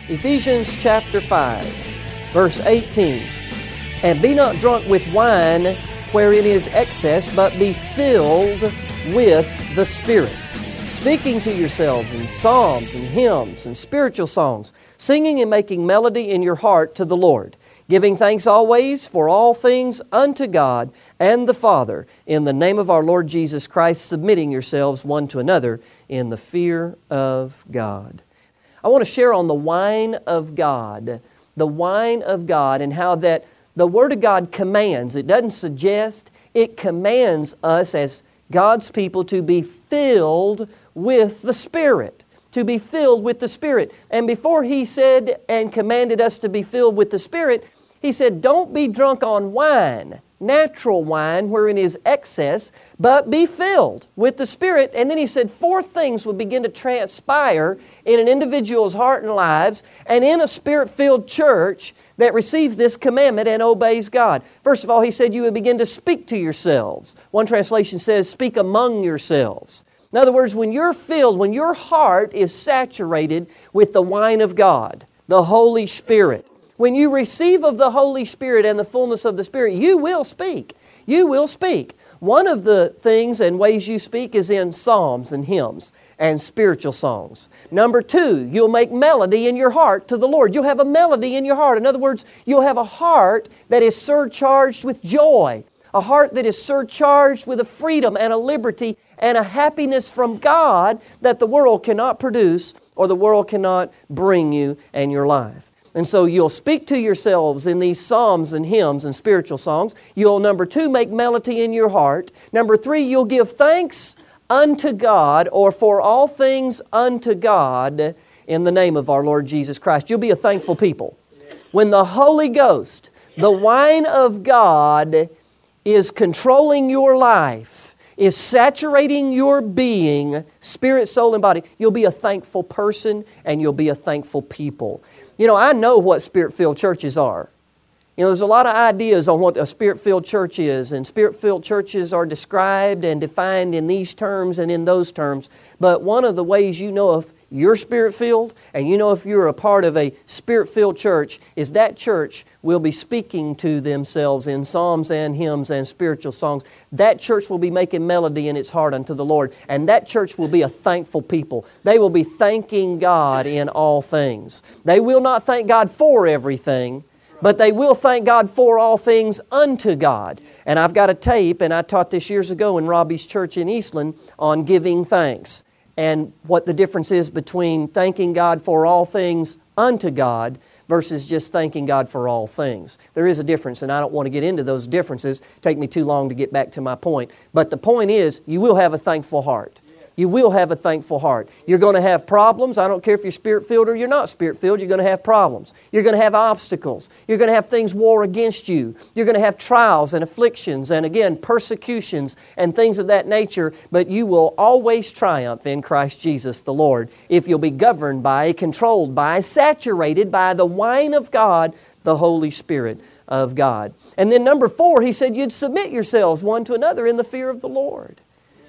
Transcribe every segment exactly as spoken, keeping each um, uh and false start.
Ephesians chapter five, verse eighteen. And be not drunk with wine wherein is excess, but be filled with the Spirit, speaking to yourselves in psalms and hymns and spiritual songs, singing and making melody in your heart to the Lord, giving thanks always for all things unto God and the Father, in the name of our Lord Jesus Christ, submitting yourselves one to another in the fear of God. I want to share on the wine of God, the wine of God, and how that the Word of God commands. It doesn't suggest, it commands us as God's people to be filled with the Spirit. To be filled with the Spirit. And before He said and commanded us to be filled with the Spirit, He said, don't be drunk on wine, natural wine wherein is excess, but be filled with the Spirit. And then He said four things will begin to transpire in an individual's heart and lives and in a Spirit-filled church that receives this commandment and obeys God. First of all, He said you would begin to speak to yourselves. One translation says, speak among yourselves. In other words, when you're filled, when your heart is saturated with the wine of God, the Holy Spirit, when you receive of the Holy Spirit and the fullness of the Spirit, you will speak. You will speak. One of the things and ways you speak is in psalms and hymns and spiritual songs. Number two, you'll make melody in your heart to the Lord. You'll have a melody in your heart. In other words, you'll have a heart that is surcharged with joy, a heart that is surcharged with a freedom and a liberty and a happiness from God that the world cannot produce or the world cannot bring you and your life. And so you'll speak to yourselves in these psalms and hymns and spiritual songs. You'll, number two, make melody in your heart. Number three, you'll give thanks unto God, or for all things unto God, in the name of our Lord Jesus Christ. You'll be a thankful people. When the Holy Ghost, the wine of God, is controlling your life, is saturating your being, spirit, soul, and body, you'll be a thankful person and you'll be a thankful people. You know, I know what Spirit-filled churches are. You know, there's a lot of ideas on what a Spirit-filled church is, and Spirit-filled churches are described and defined in these terms and in those terms. But one of the ways you know if you're Spirit-filled and you know if you're a part of a Spirit-filled church is that church will be speaking to themselves in psalms and hymns and spiritual songs. That church will be making melody in its heart unto the Lord, and that church will be a thankful people. They will be thanking God in all things. They will not thank God for everything, but they will thank God for all things unto God. And I've got a tape, and I taught this years ago in Robbie's church in Eastland on giving thanks and what the difference is between thanking God for all things unto God versus just thanking God for all things. There is a difference, and I don't want to get into those differences. Take me too long to get back to my point. But the point is, you will have a thankful heart. You will have a thankful heart. You're going to have problems. I don't care if you're Spirit-filled or you're not Spirit-filled. You're going to have problems. You're going to have obstacles. You're going to have things war against you. You're going to have trials and afflictions and, again, persecutions and things of that nature. But you will always triumph in Christ Jesus the Lord if you'll be governed by, controlled by, saturated by the wine of God, the Holy Spirit of God. And then number four, He said you'd submit yourselves one to another in the fear of the Lord.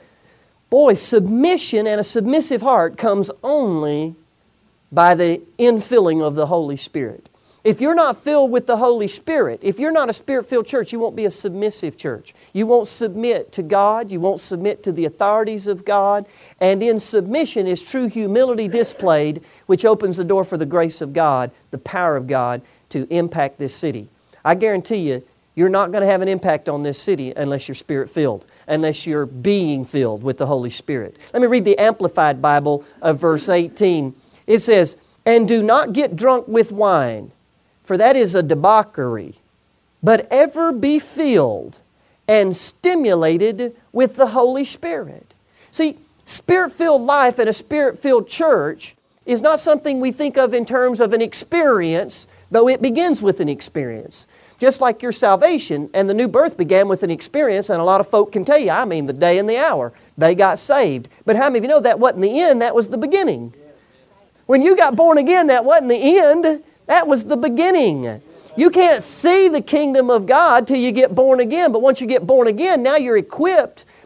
Boy, submission and a submissive heart comes only by the infilling of the Holy Spirit. If you're not filled with the Holy Spirit, if you're not a Spirit-filled church, you won't be a submissive church. You won't submit to God. You won't submit to the authorities of God. And in submission is true humility displayed, which opens the door for the grace of God, the power of God, to impact this city. I guarantee you, you're not going to have an impact on this city unless you're Spirit-filled, unless you're being filled with the Holy Spirit. Let me read the Amplified Bible of verse eighteen. It says, "And do not get drunk with wine, for that is a debauchery, but ever be filled and stimulated with the Holy Spirit." See, Spirit-filled life and a Spirit-filled church is not something we think of in terms of an experience, though it begins with an experience. Just like your salvation and the new birth began with an experience, and a lot of folk can tell you, I mean the day and the hour they got saved. But how many of you know that wasn't the end, that was the beginning? When you got born again, that wasn't the end, that was the beginning. You can't see the kingdom of God till you get born again, but once you get born again, now you're equipped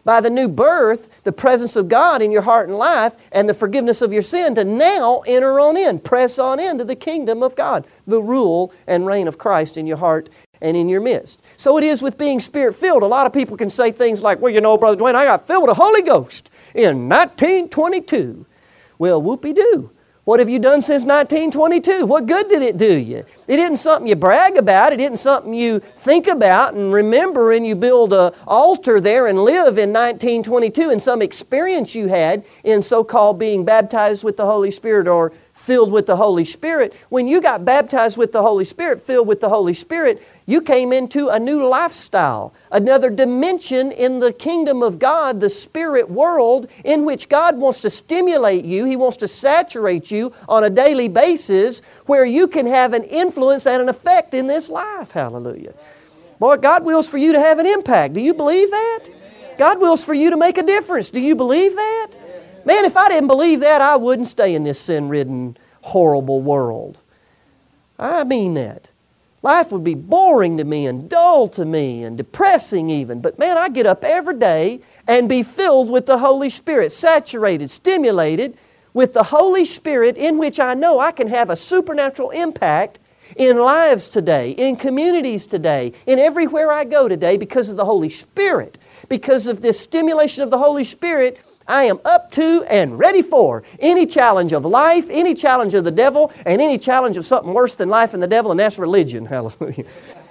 by the new birth, the presence of God in your heart and life, and the forgiveness of your sin, to now enter on in, press on into the kingdom of God, the rule and reign of Christ in your heart and in your midst. So it is with being Spirit-filled. A lot of people can say things like, well, you know, Brother Dwayne, I got filled with the Holy Ghost in nineteen twenty-two. Well, whoopie-doo. What have you done since nineteen twenty-two? What good did it do you? It isn't something you brag about. It isn't something you think about and remember and you build an altar there and live in nineteen twenty-two in some experience you had in so-called being baptized with the Holy Spirit or filled with the Holy Spirit. When you got baptized with the Holy Spirit, filled with the Holy Spirit, you came into a new lifestyle, another dimension in the kingdom of God, the spirit world, in which God wants to stimulate you. He wants to saturate you on a daily basis where you can have an influence and an effect in this life. Hallelujah. Boy, God wills for you to have an impact. Do you believe that? God wills for you to make a difference. Do you believe that? Man, if I didn't believe that, I wouldn't stay in this sin-ridden, horrible world. I mean that. Life would be boring to me and dull to me and depressing even. But man, I get up every day and be filled with the Holy Spirit, saturated, stimulated with the Holy Spirit, in which I know I can have a supernatural impact in lives today, in communities today, in everywhere I go today because of the Holy Spirit. Because of this stimulation of the Holy Spirit, I am up to and ready for any challenge of life, any challenge of the devil, and any challenge of something worse than life and the devil, and that's religion. Hallelujah.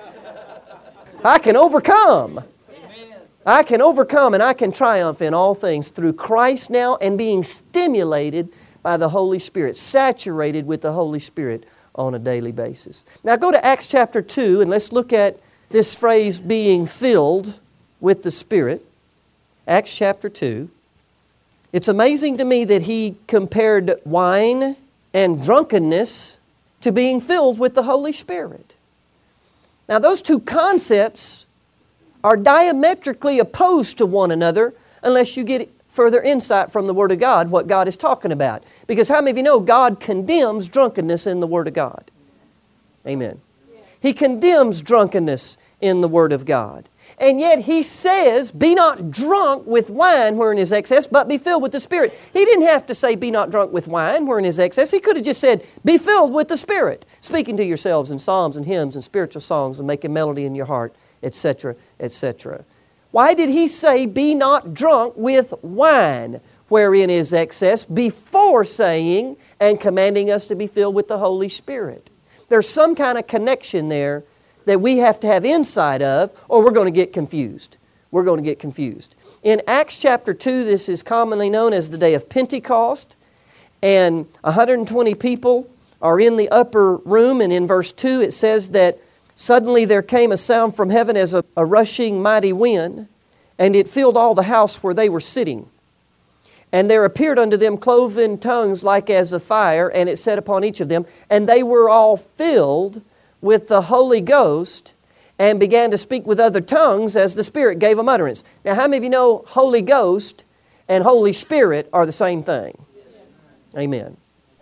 I can overcome. I can overcome and I can triumph in all things through Christ now and being stimulated by the Holy Spirit, saturated with the Holy Spirit on a daily basis. Now go to Acts chapter two and let's look at this phrase, being filled with the Spirit. Acts chapter two. It's amazing to me that he compared wine and drunkenness to being filled with the Holy Spirit. Now those two concepts are diametrically opposed to one another unless you get further insight from the Word of God, what God is talking about. Because how many of you know God condemns drunkenness in the Word of God? Amen. He condemns drunkenness in the Word of God. And yet He says, be not drunk with wine wherein is excess, but be filled with the Spirit. He didn't have to say, be not drunk with wine wherein is excess. He could have just said, be filled with the Spirit, speaking to yourselves in psalms and hymns and spiritual songs and making melody in your heart, et cetera, et cetera. Why did He say, be not drunk with wine wherein is excess, before saying and commanding us to be filled with the Holy Spirit? There's some kind of connection there that we have to have insight of, or we're going to get confused. We're going to get confused. In Acts chapter two, this is commonly known as the day of Pentecost, and one hundred twenty people are in the upper room, and in verse two it says that suddenly there came a sound from heaven as a, a rushing mighty wind, and it filled all the house where they were sitting. And there appeared unto them cloven tongues like as of fire, and it sat upon each of them, and they were all filled with the Holy Ghost and began to speak with other tongues as the Spirit gave them utterance. Now, how many of you know Holy Ghost and Holy Spirit are the same thing? Amen.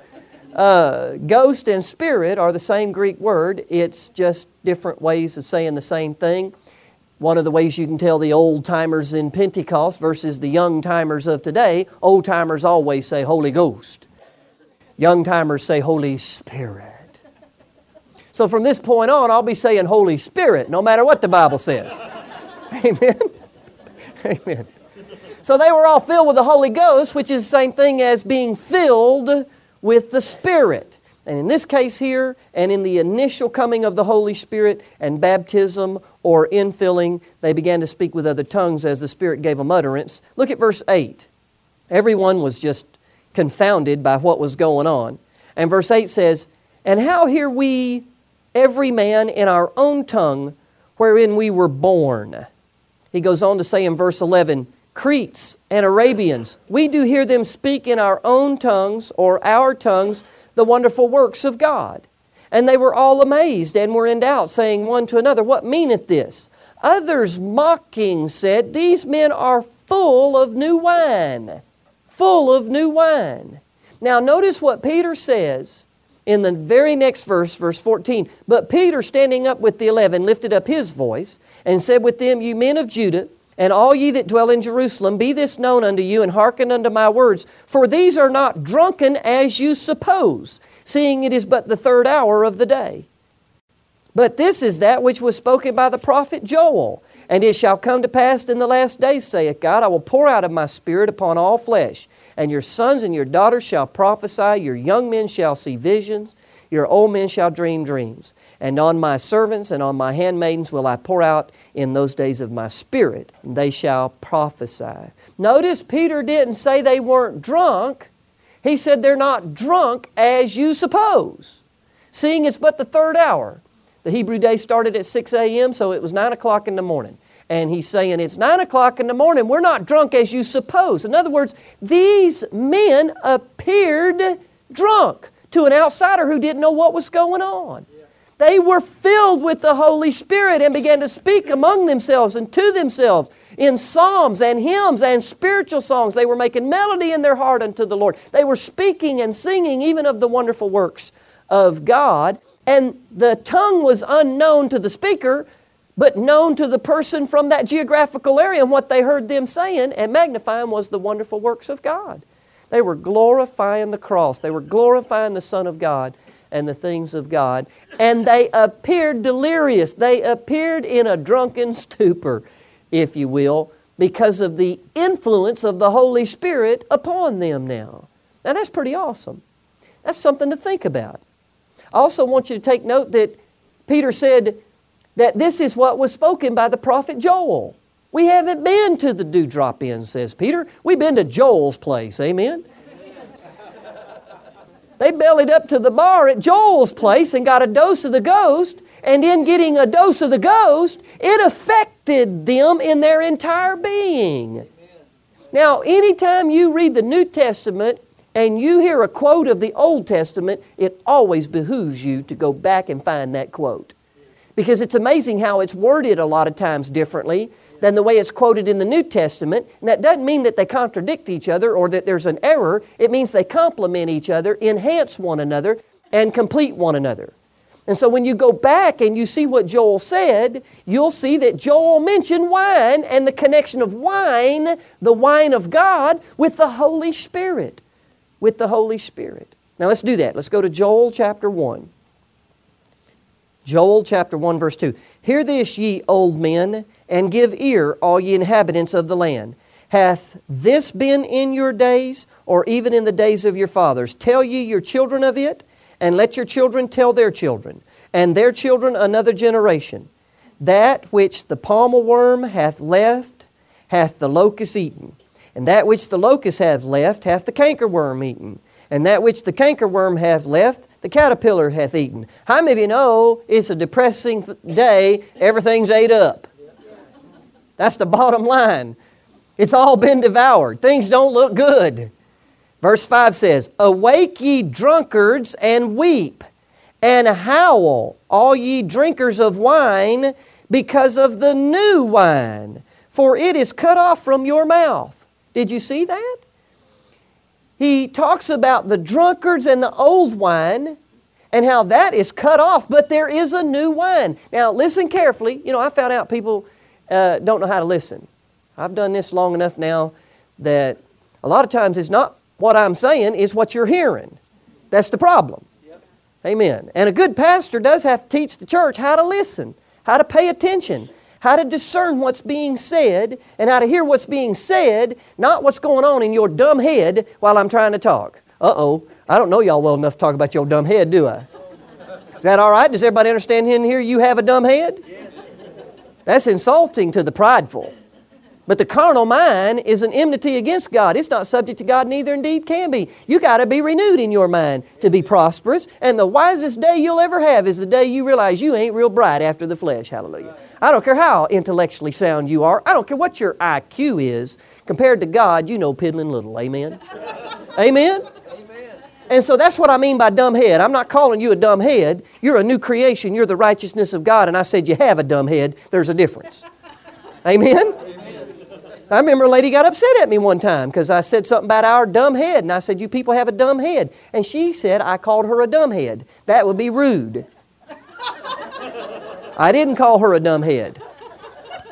Uh, ghost and Spirit are the same Greek word. It's just different ways of saying the same thing. One of the ways you can tell the old-timers in Pentecost versus the young-timers of today, old-timers always say Holy Ghost. Young-timers say Holy Spirit. So from this point on, I'll be saying Holy Spirit, no matter what the Bible says. Amen? Amen. So they were all filled with the Holy Ghost, which is the same thing as being filled with the Spirit. And in this case here, and in the initial coming of the Holy Spirit and baptism or infilling, they began to speak with other tongues as the Spirit gave them utterance. Look at verse eight. Everyone was just confounded by what was going on. And verse eight says, and how hear we every man in our own tongue wherein we were born? He goes on to say in verse eleven, Cretes and Arabians, we do hear them speak in our own tongues or our tongues the wonderful works of God. And they were all amazed and were in doubt, saying one to another, what meaneth this? Others mocking said, these men are full of new wine. Full of new wine. Now notice what Peter says in the very next verse, verse fourteen. But Peter, standing up with the eleven, lifted up his voice and said with them, you men of Judah, and all ye that dwell in Jerusalem, be this known unto you, and hearken unto my words. For these are not drunken as you suppose, seeing it is but the third hour of the day. But this is that which was spoken by the prophet Joel. And it shall come to pass in the last days, saith God, I will pour out of my Spirit upon all flesh. And your sons and your daughters shall prophesy, your young men shall see visions, your old men shall dream dreams. And on my servants and on my handmaidens will I pour out in those days of my Spirit, and they shall prophesy. Notice Peter didn't say they weren't drunk. He said they're not drunk as you suppose, seeing it's but the third hour. The Hebrew day started at six a.m., so it was nine o'clock in the morning. And he's saying, it's nine o'clock in the morning. We're not drunk as you suppose. In other words, these men appeared drunk to an outsider who didn't know what was going on. They were filled with the Holy Spirit and began to speak among themselves and to themselves in psalms and hymns and spiritual songs. They were making melody in their heart unto the Lord. They were speaking and singing even of the wonderful works of God. And the tongue was unknown to the speaker, but known to the person from that geographical area. And what they heard them saying and magnifying was the wonderful works of God. They were glorifying the cross. They were glorifying the Son of God and the things of God. And they appeared delirious. They appeared in a drunken stupor, if you will, because of the influence of the Holy Spirit upon them now. Now that's pretty awesome. That's something to think about. I also want you to take note that Peter said that this is what was spoken by the prophet Joel. We haven't been to the Dewdrop Inn, says Peter. We've been to Joel's place, amen? They bellied up to the bar at Joel's place and got a dose of the ghost, and in getting a dose of the ghost, it affected them in their entire being. Now, anytime you read the New Testament and you hear a quote of the Old Testament, it always behooves you to go back and find that quote. Because it's amazing how it's worded a lot of times differently than the way it's quoted in the New Testament. And that doesn't mean that they contradict each other or that there's an error. It means they complement each other, enhance one another, and complete one another. And so when you go back and you see what Joel said, you'll see that Joel mentioned wine and the connection of wine, the wine of God, with the Holy Spirit. With the Holy Spirit. Now let's do that. Let's go to Joel chapter one. Joel chapter one verse two. Hear this, ye old men, and give ear, all ye inhabitants of the land. Hath this been in your days, or even in the days of your fathers? Tell ye your children of it, and let your children tell their children, and their children another generation. That which the palmer worm hath left, hath the locust eaten. And that which the locust hath left, hath the cankerworm eaten. And that which the cankerworm hath left, the caterpillar hath eaten. How many of you know it's a depressing day, everything's ate up? That's the bottom line. It's all been devoured. Things don't look good. Verse five says, Awake ye drunkards and weep, and howl, all ye drinkers of wine, because of the new wine, for it is cut off from your mouth. Did you see that? He talks about the drunkards and the old wine and how that is cut off, but there is a new wine. Now, listen carefully. You know, I found out people uh, don't know how to listen. I've done this long enough now that a lot of times it's not what I'm saying, it's what you're hearing. That's the problem. Yep. Amen. And a good pastor does have to teach the church how to listen, how to pay attention, how to discern what's being said, and how to hear what's being said, not what's going on in your dumb head while I'm trying to talk. Uh-oh, I don't know y'all well enough to talk about your dumb head, do I? Is that all right? Does everybody understand in here you have a dumb head? Yes. That's insulting to the prideful. But the carnal mind is an enmity against God. It's not subject to God, neither indeed can be. You got to be renewed in your mind to be prosperous. And the wisest day you'll ever have is the day you realize you ain't real bright after the flesh. Hallelujah. I don't care how intellectually sound you are. I don't care what your I Q is. Compared to God, you know piddling little. Amen? Amen? And so that's what I mean by dumb head. I'm not calling you a dumb head. You're a new creation. You're the righteousness of God. And I said you have a dumb head. There's a difference. Amen? I remember a lady got upset at me one time because I said something about our dumb head. And I said, you people have a dumb head. And she said I called her a dumb head. That would be rude. I didn't call her a dumb head.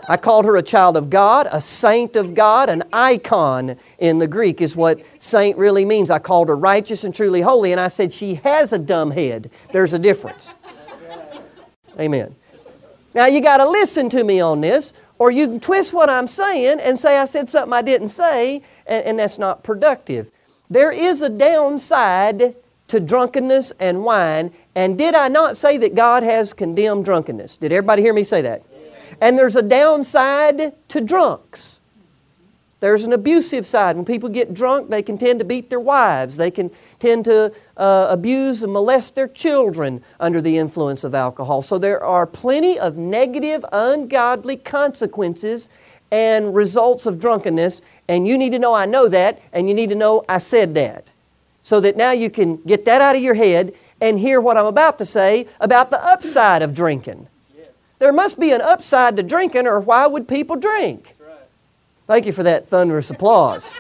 I called her a child of God, a saint of God, an icon in the Greek is what saint really means. I called her righteous and truly holy, and I said she has a dumb head. There's a difference. Amen. Now you got to listen to me on this, or you can twist what I'm saying and say I said something I didn't say, and, and that's not productive. There is a downside to drunkenness and wine, and did I not say that God has condemned drunkenness? Did everybody hear me say that? And there's a downside to drunks. There's an abusive side. When people get drunk, they can tend to beat their wives. They can tend to uh, abuse and molest their children under the influence of alcohol. So there are plenty of negative, ungodly consequences and results of drunkenness. And you need to know I know that, and you need to know I said that. So that now you can get that out of your head and hear what I'm about to say about the upside of drinking. There must be an upside to drinking, or why would people drink? Right. Thank you for that thunderous applause.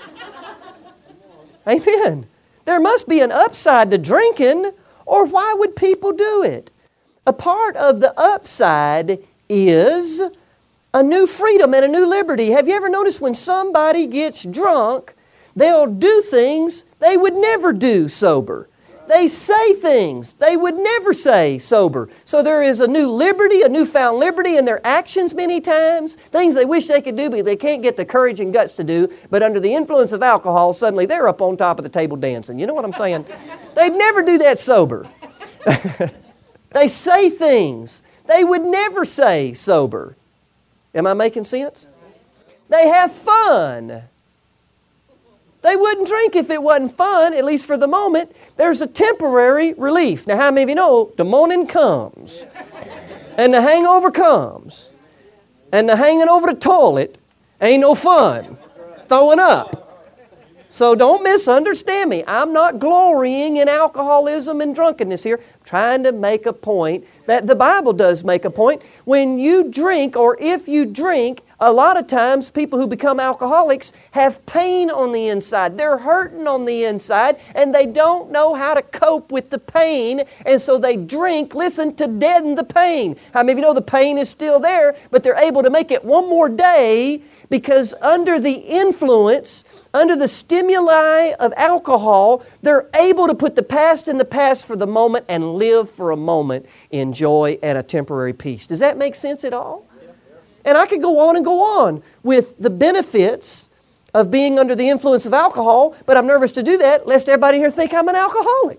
Amen. There must be an upside to drinking, or why would people do it? A part of the upside is a new freedom and a new liberty. Have you ever noticed when somebody gets drunk, they'll do things they would never do sober? They say things they would never say sober. So there is a new liberty, a newfound liberty in their actions many times. Things they wish they could do, but they can't get the courage and guts to do. But under the influence of alcohol, suddenly they're up on top of the table dancing. You know what I'm saying? They'd never do that sober. They say things they would never say sober. Am I making sense? They have fun. They wouldn't drink if it wasn't fun, at least for the moment. There's a temporary relief. Now, how many of you know the morning comes, and the hangover comes, and the hanging over the toilet ain't no fun. Throwing up. So don't misunderstand me. I'm not glorying in alcoholism and drunkenness here. I'm trying to make a point that the Bible does make a point. When you drink, or if you drink, a lot of times people who become alcoholics have pain on the inside. They're hurting on the inside, and they don't know how to cope with the pain, and so they drink, listen, to deaden the pain. How many of you know the pain is still there, but they're able to make it one more day because under the influence, under the stimuli of alcohol, they're able to put the past in the past for the moment and live for a moment in joy and a temporary peace. Does that make sense at all? And I could go on and go on with the benefits of being under the influence of alcohol, but I'm nervous to do that lest everybody here think I'm an alcoholic.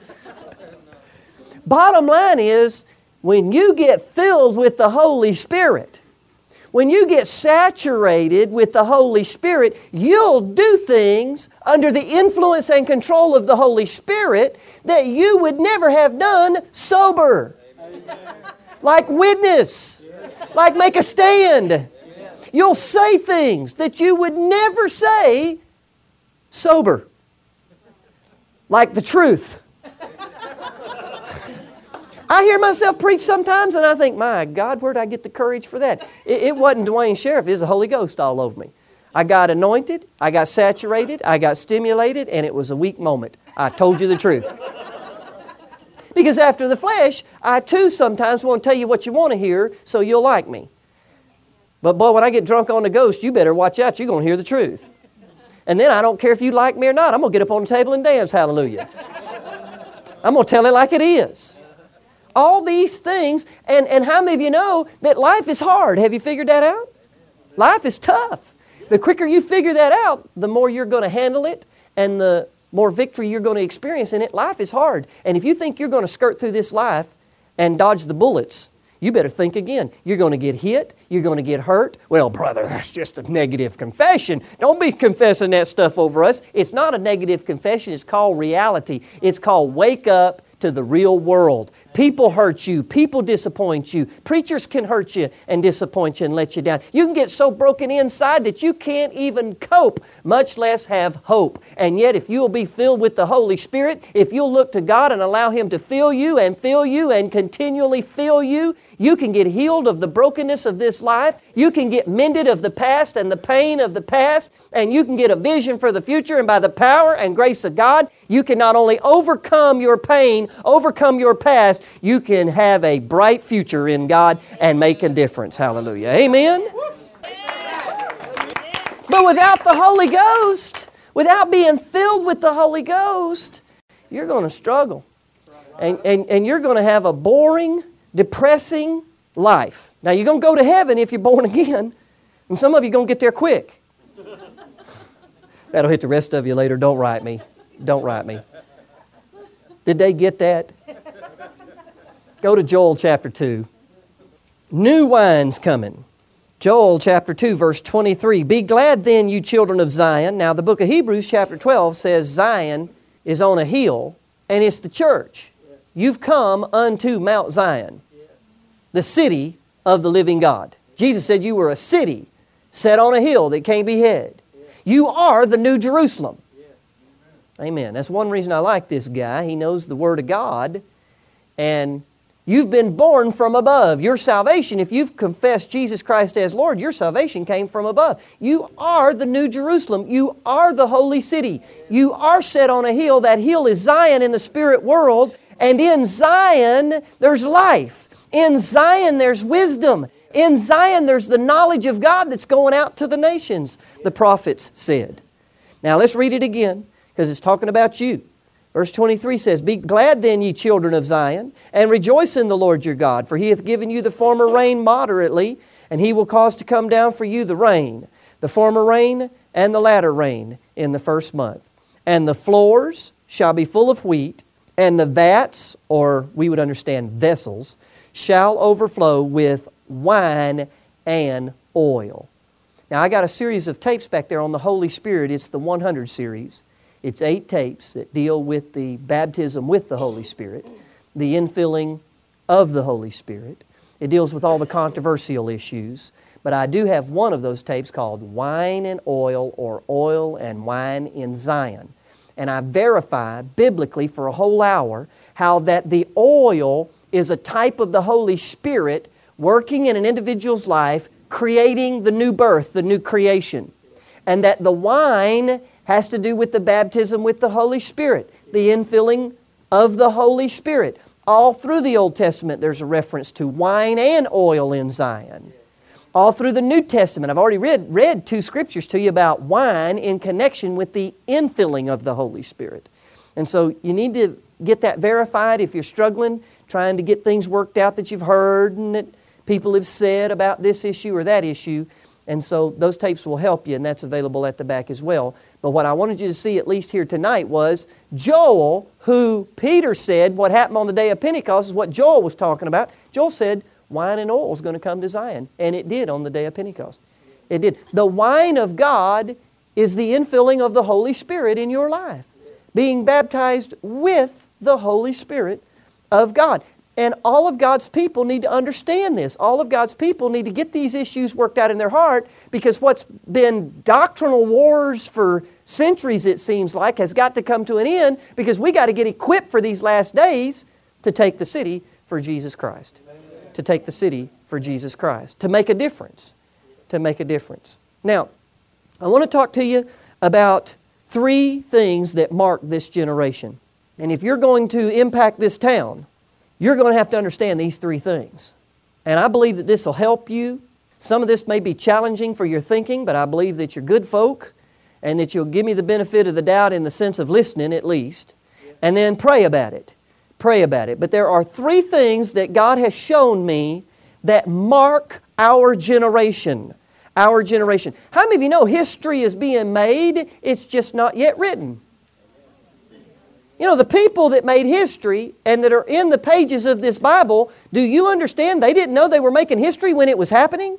Bottom line is, when you get filled with the Holy Spirit, when you get saturated with the Holy Spirit, you'll do things under the influence and control of the Holy Spirit that you would never have done sober. Amen. Like witness. Like make a stand. You'll say things that you would never say sober. Like the truth. I hear myself preach sometimes and I think, my God, where'd I get the courage for that? It, it wasn't Dwayne Sheriff, it was the Holy Ghost all over me. I got anointed, I got saturated, I got stimulated, and it was a weak moment. I told you the truth. Because after the flesh, I too sometimes want to tell you what you want to hear so you'll like me. But boy, when I get drunk on the Ghost, you better watch out, you're going to hear the truth. And then I don't care if you like me or not, I'm going to get up on the table and dance, hallelujah. I'm going to tell it like it is. All these things, and, and how many of you know that life is hard? Have you figured that out? Life is tough. The quicker you figure that out, the more you're going to handle it, and the more victory you're going to experience in it. Life is hard. And if you think you're going to skirt through this life and dodge the bullets, you better think again. You're going to get hit. You're going to get hurt. Well, brother, that's just a negative confession. Don't be confessing that stuff over us. It's not a negative confession. It's called reality. It's called wake up to the real world. People hurt you. People disappoint you. Preachers can hurt you and disappoint you and let you down. You can get so broken inside that you can't even cope, much less have hope. And yet, if you'll be filled with the Holy Spirit, if you'll look to God and allow Him to fill you and fill you and continually fill you, you can get healed of the brokenness of this life. You can get mended of the past and the pain of the past. And you can get a vision for the future. And by the power and grace of God, you can not only overcome your pain, overcome your past, you can have a bright future in God and make a difference. Hallelujah. Amen? But without the Holy Ghost, without being filled with the Holy Ghost, you're going to struggle. And, and, and you're going to have a boring, depressing life. Now, you're going to go to heaven if you're born again, and some of you are going to get there quick. That'll hit the rest of you later. Don't write me. Don't write me. Did they get that? Go to Joel chapter two. New wine's coming. Joel chapter two, verse twenty-three. Be glad then, you children of Zion. Now, the book of Hebrews chapter twelve says Zion is on a hill, and it's the church. You've come unto Mount Zion, the city of the living God. Jesus said you were a city set on a hill that can't be hid. You are the New Jerusalem. Amen. That's one reason I like this guy. He knows the Word of God. And you've been born from above. Your salvation, if you've confessed Jesus Christ as Lord, your salvation came from above. You are the New Jerusalem. You are the holy city. You are set on a hill. That hill is Zion in the spirit world. And in Zion, there's life. In Zion, there's wisdom. In Zion, there's the knowledge of God that's going out to the nations, the prophets said. Now, let's read it again, because it's talking about you. Verse twenty-three says, Be glad then, ye children of Zion, and rejoice in the Lord your God, for He hath given you the former rain moderately, and He will cause to come down for you the rain, the former rain and the latter rain in the first month. And the floors shall be full of wheat, and the vats, or we would understand vessels, shall overflow with wine and oil. Now, I got a series of tapes back there on the Holy Spirit. It's the one hundred series. It's eight tapes that deal with the baptism with the Holy Spirit, the infilling of the Holy Spirit. It deals with all the controversial issues. But I do have one of those tapes called Wine and Oil, or Oil and Wine in Zion. And I verify biblically for a whole hour how that the oil is a type of the Holy Spirit working in an individual's life, creating the new birth, the new creation. And that the wine has to do with the baptism with the Holy Spirit, the infilling of the Holy Spirit. All through the Old Testament there's a reference to wine and oil in Zion. All through the New Testament, I've already read, read two scriptures to you about wine in connection with the infilling of the Holy Spirit. And so you need to get that verified if you're struggling, trying to get things worked out that you've heard and that people have said about this issue or that issue. And so those tapes will help you, and that's available at the back as well. But what I wanted you to see at least here tonight was Joel, who Peter said what happened on the day of Pentecost is what Joel was talking about. Joel said wine and oil is going to come to Zion, and it did on the day of Pentecost. It did. The wine of God is the infilling of the Holy Spirit in your life, being baptized with the Holy Spirit of God. And all of God's people need to understand this. All of God's people need to get these issues worked out in their heart, because what's been doctrinal wars for centuries, it seems like, has got to come to an end, because we got to get equipped for these last days to take the city for Jesus Christ. To take the city for Jesus Christ. To make a difference. To make a difference. Now, I want to talk to you about three things that mark this generation. And if you're going to impact this town, you're going to have to understand these three things. And I believe that this will help you. Some of this may be challenging for your thinking, but I believe that you're good folk and that you'll give me the benefit of the doubt in the sense of listening at least. And then pray about it. Pray about it. But there are three things that God has shown me that mark our generation. Our generation. How many of you know history is being made? It's just not yet written. You know, the people that made history and that are in the pages of this Bible, do you understand they didn't know they were making history when it was happening?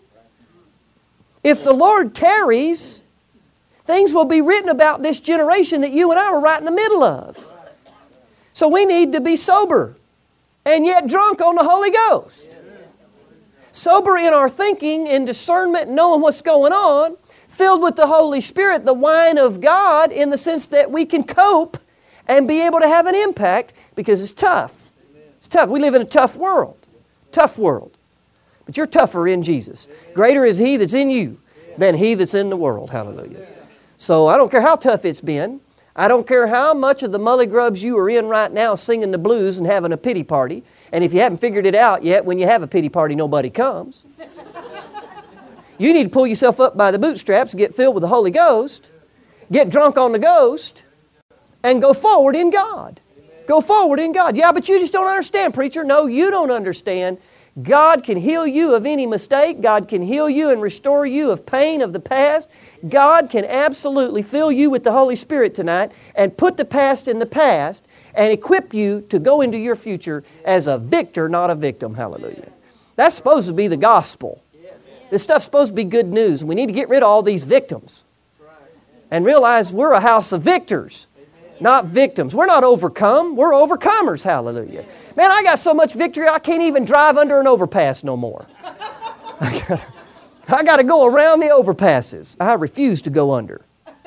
If the Lord tarries, things will be written about this generation that you and I were right in the middle of. So we need to be sober and yet drunk on the Holy Ghost. Sober in our thinking and discernment, knowing what's going on, filled with the Holy Spirit, the wine of God, in the sense that we can cope and be able to have an impact, because it's tough. It's tough. We live in a tough world. Tough world. But you're tougher in Jesus. Greater is He that's in you than he that's in the world. Hallelujah. So I don't care how tough it's been. I don't care how much of the mully grubs you are in right now singing the blues and having a pity party. And if you haven't figured it out yet, when you have a pity party, nobody comes. You need to pull yourself up by the bootstraps, get filled with the Holy Ghost, get drunk on the Ghost, and go forward in God. Go forward in God. Yeah, but you just don't understand, preacher. No, you don't understand. God can heal you of any mistake. God can heal you and restore you of pain of the past. God can absolutely fill you with the Holy Spirit tonight and put the past in the past and equip you to go into your future as a victor, not a victim. Hallelujah. That's supposed to be the gospel. This stuff's supposed to be good news. We need to get rid of all these victims and realize we're a house of victors, not victims. We're not overcome. We're overcomers. Hallelujah. Man, I got so much victory I can't even drive under an overpass no more. I got, I got to go around the overpasses. I refuse to go under.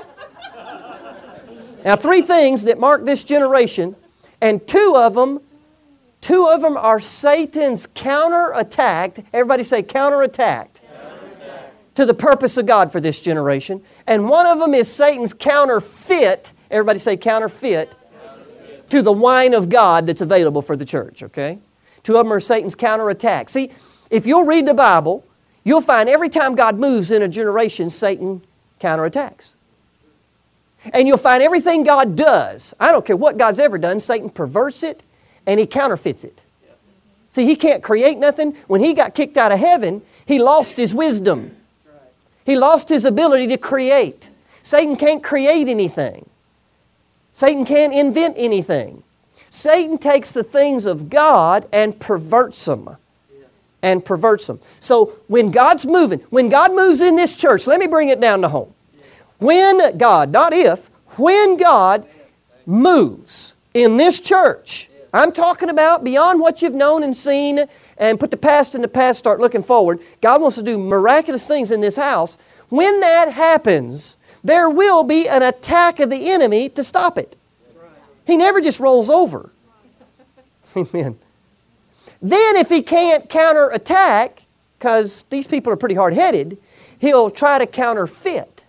Now, three things that mark this generation, and two of them, two of them are Satan's counterattacked. Everybody say counterattacked. To the purpose of God for this generation. And one of them is Satan's counterfeit. Everybody say counterfeit. Counterfeit. To the wine of God that's available for the church, okay? Two of them are Satan's counterattack. See, if you'll read the Bible, you'll find every time God moves in a generation, Satan counterattacks. And you'll find everything God does, I don't care what God's ever done, Satan perverts it and he counterfeits it. See, he can't create nothing. When he got kicked out of heaven, he lost his wisdom. He lost his ability to create. Satan can't create anything. Satan can't invent anything. Satan takes the things of God and perverts them. And perverts them. So when God's moving, when God moves in this church, let me bring it down to home. When God, not if, when God moves in this church, I'm talking about beyond what you've known and seen, and put the past in the past, start looking forward. God wants to do miraculous things in this house. When that happens, there will be an attack of the enemy to stop it. He never just rolls over. Amen. Then if he can't counterattack, because these people are pretty hard-headed, he'll try to counterfeit.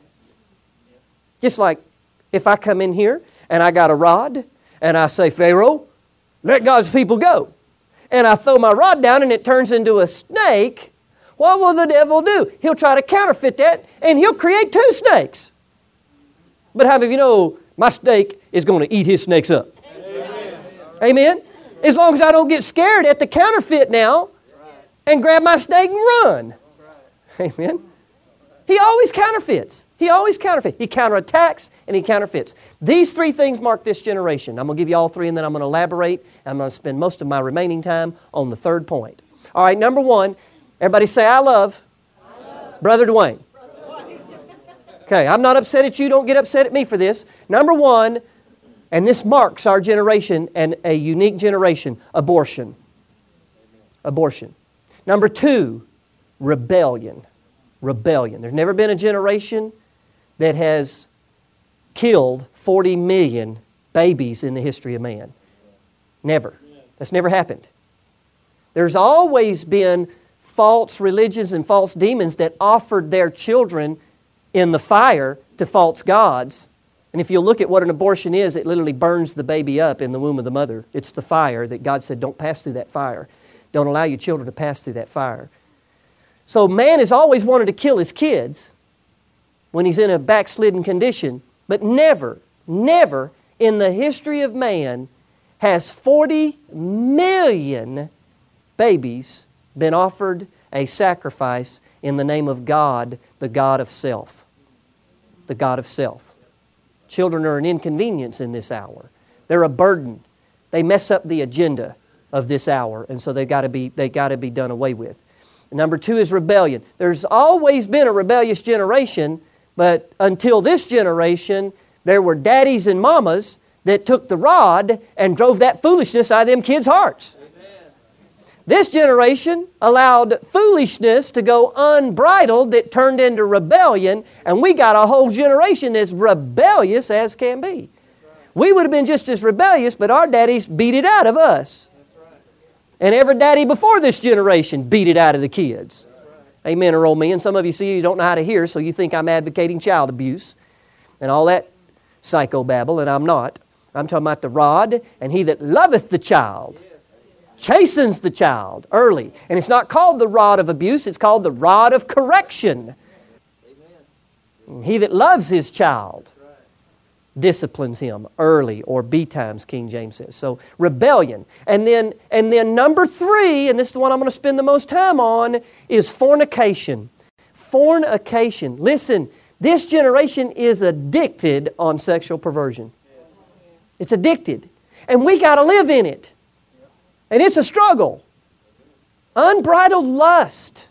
Just like if I come in here and I got a rod and I say, Pharaoh, let God's people go. And I throw my rod down and it turns into a snake, what will the devil do? He'll try to counterfeit that and he'll create two snakes. But how many of you know my snake is going to eat his snakes up? Amen. Amen? As long as I don't get scared at the counterfeit now and grab my snake and run. Amen? He always counterfeits. He always counterfeits. He counterattacks and he counterfeits. These three things mark this generation. I'm going to give you all three and then I'm going to elaborate. I'm going to spend most of my remaining time on the third point. All right, number one, everybody say, I love, I love. Brother Dwayne. Okay, I'm not upset at you. Don't get upset at me for this. Number one, and this marks our generation and a unique generation, abortion. Abortion. Number two, rebellion. Rebellion. There's never been a generation that has killed forty million babies in the history of man. Never. That's never happened. There's always been false religions and false demons that offered their children in the fire to false gods. And if you look at what an abortion is, it literally burns the baby up in the womb of the mother. It's the fire that God said, don't pass through that fire. Don't allow your children to pass through that fire. So man has always wanted to kill his kids when he's in a backslidden condition, but never, never in the history of man has forty million babies been offered a sacrifice in the name of God, the God of self. The God of self. Children are an inconvenience in this hour. They're a burden. They mess up the agenda of this hour, and so they've got to be, they've got to be done away with. Number two is rebellion. There's always been a rebellious generation, but until this generation, there were daddies and mamas that took the rod and drove that foolishness out of them kids' hearts. Amen. This generation allowed foolishness to go unbridled that turned into rebellion, and we got a whole generation that's rebellious as can be. We would have been just as rebellious, but our daddies beat it out of us. And every daddy before this generation beat it out of the kids. Right. Amen or oh me. And some of you see you don't know how to hear, so you think I'm advocating child abuse and all that psychobabble, and I'm not. I'm talking about the rod, and he that loveth the child chastens the child early. And it's not called the rod of abuse, it's called the rod of correction. Amen. He that loves his child disciplines him early, or B times, King James says. So rebellion. And then, and then number three, and this is the one I'm going to spend the most time on, is fornication. Fornication. Listen, this generation is addicted on sexual perversion. It's addicted. And we got to live in it. And it's a struggle. Unbridled lust.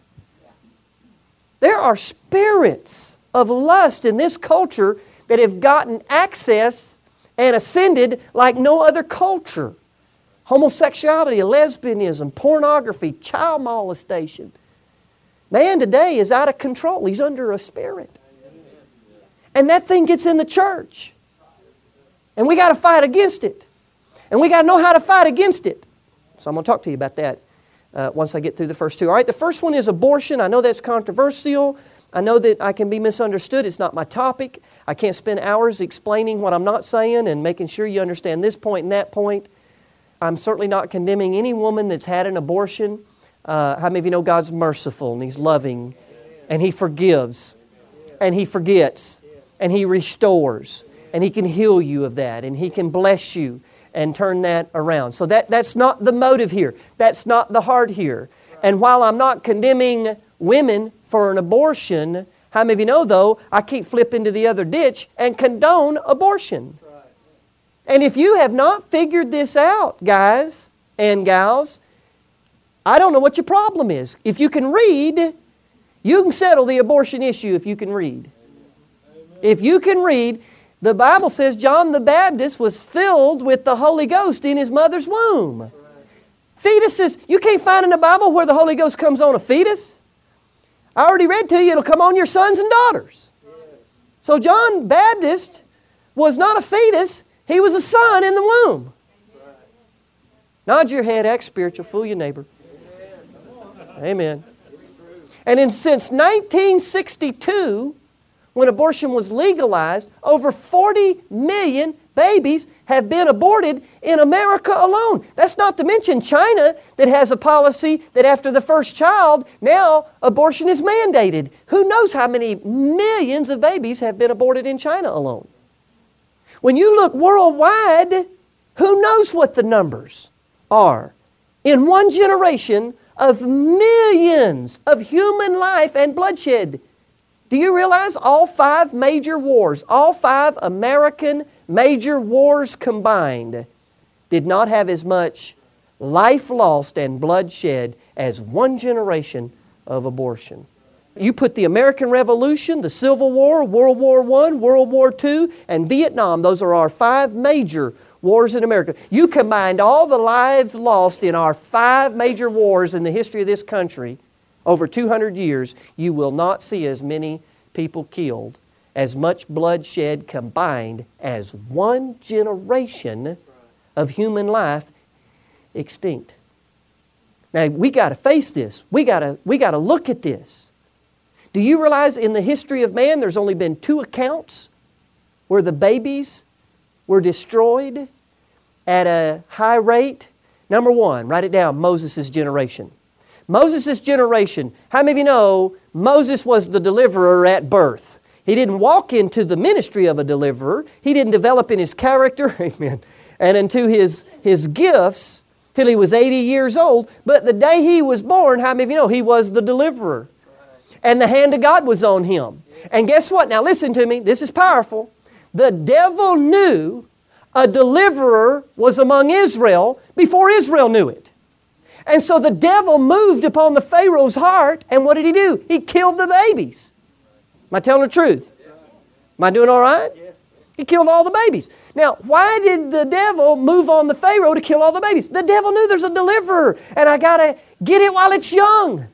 There are spirits of lust in this culture that have gotten access and ascended like no other culture. Homosexuality, lesbianism, pornography, child molestation. Man today is out of control. He's under a spirit. And that thing gets in the church. And we got to fight against it. And we got to know how to fight against it. So I'm going to talk to you about that uh, once I get through the first two. All right, the first one is abortion. I know that's controversial. I know that I can be misunderstood. It's not my topic. I can't spend hours explaining what I'm not saying and making sure you understand this point and that point. I'm certainly not condemning any woman that's had an abortion. Uh, how many of you know God's merciful and He's loving and He forgives and He forgets and He restores and He can heal you of that and He can bless you and turn that around. So that, that's not the motive here. That's not the heart here. And while I'm not condemning women for an abortion, how many of you know, though, I keep flipping to the other ditch and condone abortion. Right. And if you have not figured this out, guys and gals, I don't know what your problem is. If you can read, you can settle the abortion issue if you can read. Amen. If you can read, the Bible says John the Baptist was filled with the Holy Ghost in his mother's womb. Right. Fetuses, you can't find in the Bible where the Holy Ghost comes on a fetus. I already read to you, it'll come on your sons and daughters. So John Baptist was not a fetus, he was a son in the womb. Nod your head, act spiritual, fool your neighbor. Amen. And in, since nineteen sixty-two, when abortion was legalized, over forty million babies have been aborted in America alone. That's not to mention China, that has a policy that after the first child, now abortion is mandated. Who knows how many millions of babies have been aborted in China alone? When you look worldwide, who knows what the numbers are? In one generation of millions of human life and bloodshed. Do you realize all five major wars, all five American major wars combined, did not have as much life lost and bloodshed as one generation of abortion? You put the American Revolution, the Civil War, World War One, World War Two, and Vietnam. Those are our five major wars in America. You combined all the lives lost in our five major wars in the history of this country over two hundred years, you will not see as many people killed, as much bloodshed combined as one generation of human life extinct. Now, we got to face this. We got to we got to look at this. Do you realize in the history of man there's only been two accounts where the babies were destroyed at a high rate? Number one, write it down, Moses' generation. Moses' generation, how many of you know Moses was the deliverer at birth? He didn't walk into the ministry of a deliverer. He didn't develop in his character, amen, and into his, his gifts till he was eighty years old. But the day he was born, how many of you know he was the deliverer? And the hand of God was on him. And guess what? Now listen to me. This is powerful. The devil knew a deliverer was among Israel before Israel knew it. And so the devil moved upon the Pharaoh's heart, and what did he do? He killed the babies. Am I telling the truth? Am I doing all right? He killed all the babies. Now, why did the devil move on the Pharaoh to kill all the babies? The devil knew there's a deliverer, and I got to get it while it's young.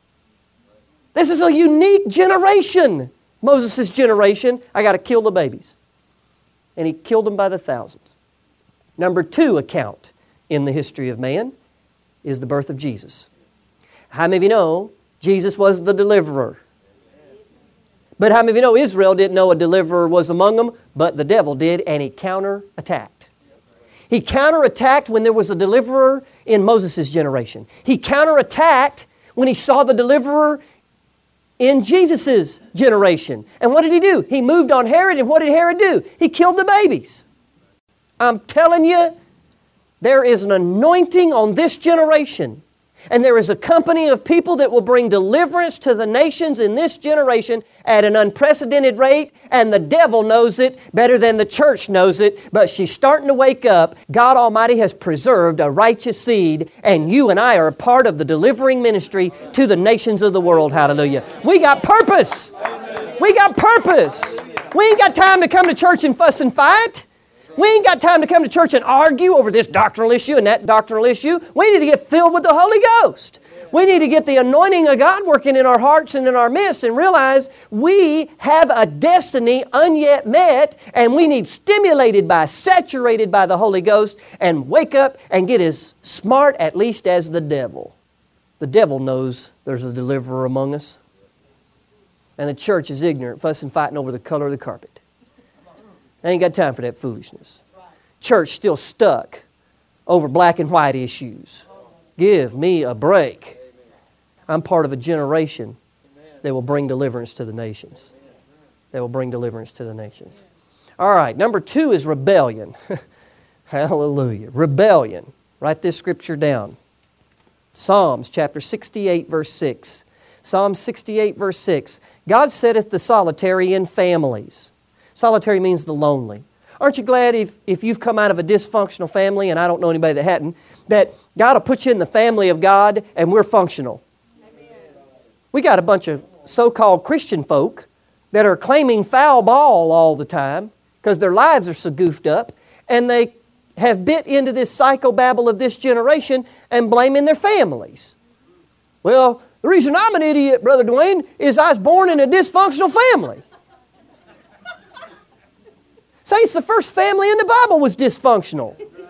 This is a unique generation. Moses' generation, I got to kill the babies. And he killed them by the thousands. Number two account in the history of man is the birth of Jesus. How many of you know Jesus was the deliverer? But how many of you know Israel didn't know a deliverer was among them, but the devil did, and he counterattacked. He counterattacked when there was a deliverer in Moses' generation. He counterattacked when he saw the deliverer in Jesus' generation. And what did he do? He moved on Herod, and what did Herod do? He killed the babies. I'm telling you, there is an anointing on this generation. And there is a company of people that will bring deliverance to the nations in this generation at an unprecedented rate, and the devil knows it better than the church knows it, but she's starting to wake up. God Almighty has preserved a righteous seed, and you and I are a part of the delivering ministry to the nations of the world. Hallelujah. We got purpose. We got purpose. We ain't got time to come to church and fuss and fight. We ain't got time to come to church and argue over this doctrinal issue and that doctrinal issue. We need to get filled with the Holy Ghost. We need to get the anointing of God working in our hearts and in our midst and realize we have a destiny unyet met, and we need stimulated by, saturated by the Holy Ghost, and wake up and get as smart at least as the devil. The devil knows there's a deliverer among us. And the church is ignorant, fussing, fighting over the color of the carpet. I ain't got time for that foolishness. Church still stuck over black and white issues. Give me a break. I'm part of a generation that will bring deliverance to the nations. That will bring deliverance to the nations. All right, number two is rebellion. Hallelujah. Rebellion. Write this scripture down. Psalms chapter sixty-eight, verse six. Psalm sixty-eight, verse six. God setteth the solitary in families. Solitary means the lonely. Aren't you glad if, if you've come out of a dysfunctional family, and I don't know anybody that hadn't, that God will put you in the family of God and we're functional? Amen. We got a bunch of so-called Christian folk that are claiming foul ball all the time because their lives are so goofed up, and they have bit into this psychobabble of this generation and blaming their families. Well, the reason I'm an idiot, Brother Dwayne, is I was born in a dysfunctional family. Saints, the first family in the Bible was dysfunctional.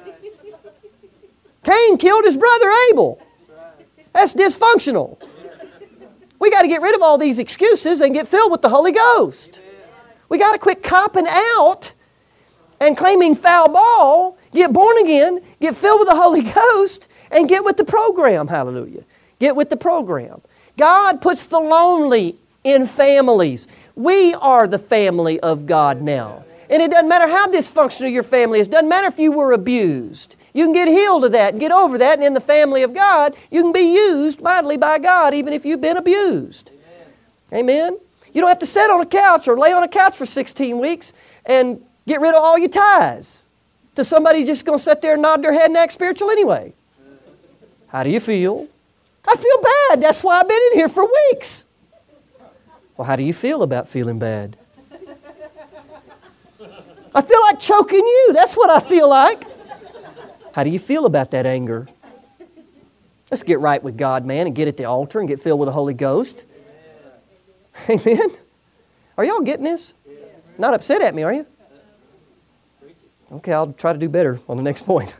Cain killed his brother Abel. That's dysfunctional. We got to get rid of all these excuses and get filled with the Holy Ghost. We got to quit copping out and claiming foul ball, get born again, get filled with the Holy Ghost, and get with the program. Hallelujah. Get with the program. God puts the lonely in families. We are the family of God now. And it doesn't matter how dysfunctional your family is. It doesn't matter if you were abused. You can get healed of that and get over that. And in the family of God, you can be used mightily by God even if you've been abused. Amen. Amen. You don't have to sit on a couch or lay on a couch for sixteen weeks and get rid of all your ties to somebody just going to sit there and nod their head and act spiritual anyway. How do you feel? I feel bad. That's why I've been in here for weeks. Well, how do you feel about feeling bad? I feel like choking you. That's what I feel like. How do you feel about that anger? Let's get right with God, man, and get at the altar and get filled with the Holy Ghost. Amen. Amen. Are y'all getting this? Yes. Not upset at me, are you? Okay, I'll try to do better on the next point.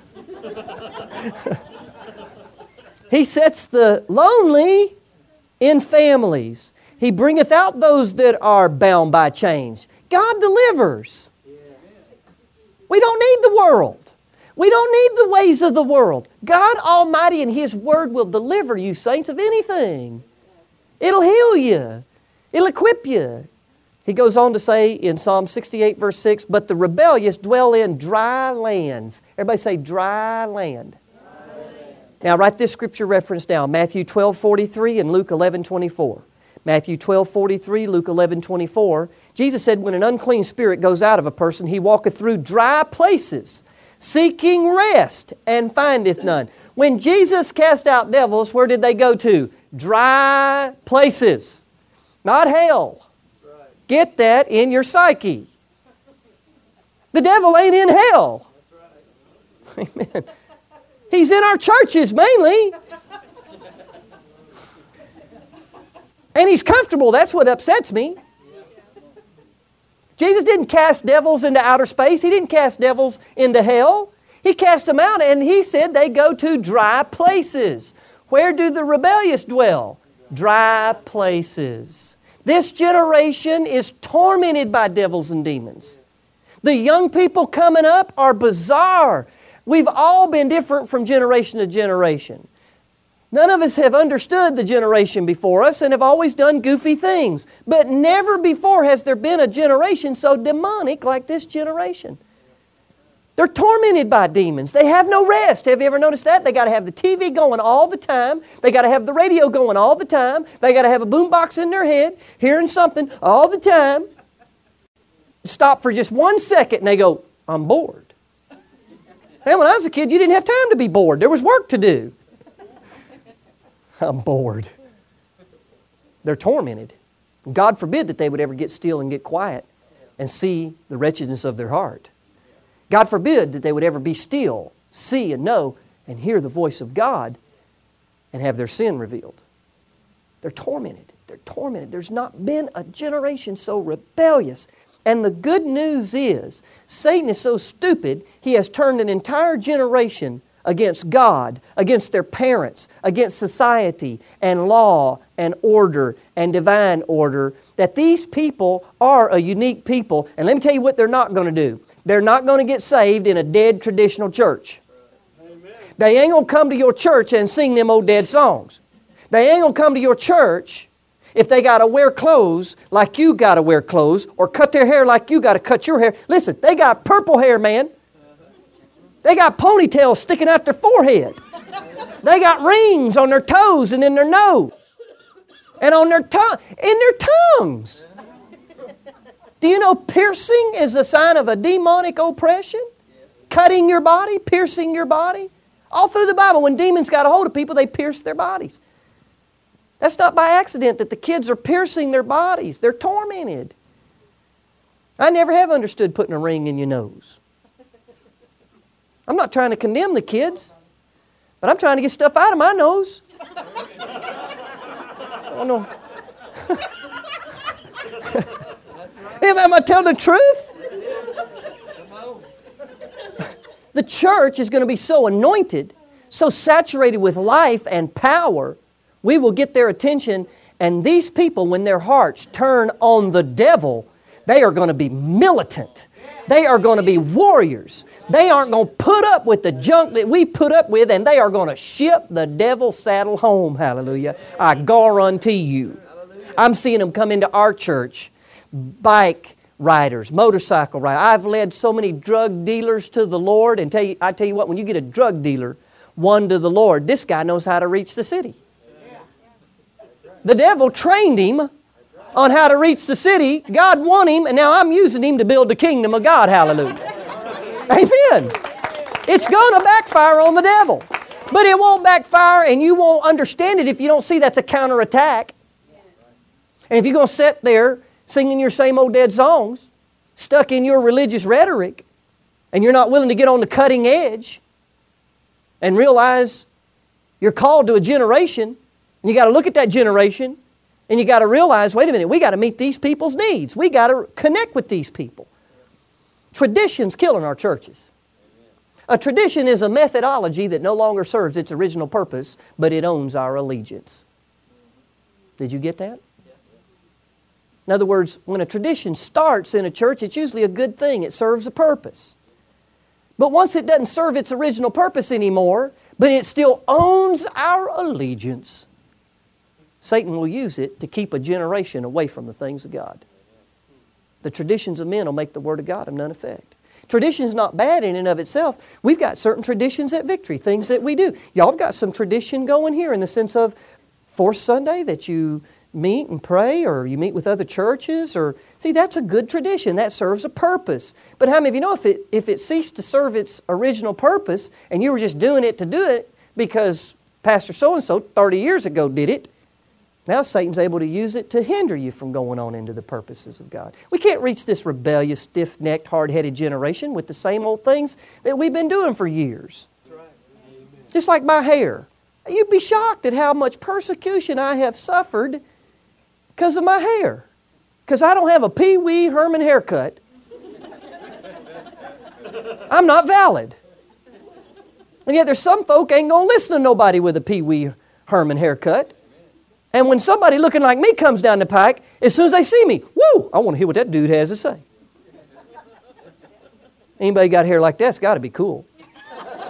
He sets the lonely in families. He bringeth out those that are bound by chains. God delivers. We don't need the world. We don't need the ways of the world. God Almighty and His Word will deliver you, saints, of anything. It'll heal you. It'll equip you. He goes on to say in Psalm sixty-eight, verse six, but the rebellious dwell in dry lands. Everybody say dry land. Dry land. Now write this scripture reference down. Matthew twelve forty-three and Luke eleven twenty-four. Matthew twelve forty-three, Luke eleven twenty-four. Jesus said, when an unclean spirit goes out of a person, he walketh through dry places, seeking rest, and findeth none. When Jesus cast out devils, where did they go to? Dry places, not hell. Right. Get that in your psyche. The devil ain't in hell. That's right. Amen. He's in our churches mainly. And he's comfortable. That's what upsets me. Jesus didn't cast devils into outer space. He didn't cast devils into hell. He cast them out, and He said they go to dry places. Where do the rebellious dwell? Dry places. This generation is tormented by devils and demons. The young people coming up are bizarre. We've all been different from generation to generation. None of us have understood the generation before us and have always done goofy things. But never before has there been a generation so demonic like this generation. They're tormented by demons. They have no rest. Have you ever noticed that? They got to have the T V going all the time. They got to have the radio going all the time. They got to have a boombox in their head, hearing something all the time. Stop for just one second and they go, I'm bored. Man, when I was a kid, you didn't have time to be bored. There was work to do. I'm bored. They're tormented. God forbid that they would ever get still and get quiet and see the wretchedness of their heart. God forbid that they would ever be still, see and know and hear the voice of God and have their sin revealed. They're tormented. They're tormented. There's not been a generation so rebellious. And the good news is, Satan is so stupid, he has turned an entire generation against God, against their parents, against society and law and order and divine order, that these people are a unique people. And let me tell you what they're not going to do. They're not going to get saved in a dead traditional church. Amen. They ain't going to come to your church and sing them old dead songs. They ain't going to come to your church if they got to wear clothes like you got to wear clothes, or cut their hair like you got to cut your hair. Listen, they got purple hair, man. They got ponytails sticking out their forehead. They got rings on their toes and in their nose. And on their tongue, in their tongues. Do you know piercing is a sign of a demonic oppression? Cutting your body, piercing your body. All through the Bible, when demons got a hold of people, they pierced their bodies. That's not by accident that the kids are piercing their bodies. They're tormented. I never have understood putting a ring in your nose. I'm not trying to condemn the kids, but I'm trying to get stuff out of my nose. Oh, no. Am I telling the truth? The church is going to be so anointed, so saturated with life and power, we will get their attention. And these people, when their hearts turn on the devil, they are going to be militant. They are going to be warriors. They aren't going to put up with the junk that we put up with, and they are going to ship the devil's saddle home. Hallelujah. I guarantee you. I'm seeing them come into our church. Bike riders, motorcycle riders. I've led so many drug dealers to the Lord, and tell you, I tell you what, when you get a drug dealer, one to the Lord, this guy knows how to reach the city. The devil trained him on how to reach the city. God won him, and now I'm using him to build the kingdom of God. Hallelujah. Amen. It's going to backfire on the devil. But it won't backfire, and you won't understand it if you don't see that's a counterattack. And if you're going to sit there singing your same old dead songs, stuck in your religious rhetoric, and you're not willing to get on the cutting edge and realize you're called to a generation, and you got to look at that generation, and you got to realize, wait a minute, we got to meet these people's needs. We got to connect with these people. Tradition's killing our churches. A tradition is a methodology that no longer serves its original purpose, but it owns our allegiance. Did you get that? In other words, when a tradition starts in a church, it's usually a good thing. It serves a purpose. But once it doesn't serve its original purpose anymore, but it still owns our allegiance, Satan will use it to keep a generation away from the things of God. The traditions of men will make the Word of God of none effect. Tradition's not bad in and of itself. We've got certain traditions at Victory, things that we do. Y'all have got some tradition going here in the sense of fourth Sunday that you meet and pray, or you meet with other churches, or see, that's a good tradition. That serves a purpose. But how many of you know if it if it ceased to serve its original purpose and you were just doing it to do it because Pastor so-and-so thirty years ago did it, now Satan's able to use it to hinder you from going on into the purposes of God. We can't reach this rebellious, stiff-necked, hard-headed generation with the same old things that we've been doing for years. That's right. Just like my hair. You'd be shocked at how much persecution I have suffered because of my hair. Because I don't have a Pee Wee Herman haircut. I'm not valid. And yet there's some folk ain't going to listen to nobody with a Pee Wee Herman haircut. And when somebody looking like me comes down the pike, as soon as they see me, whoo, I want to hear what that dude has to say. Anybody got hair like that? It's got to be cool.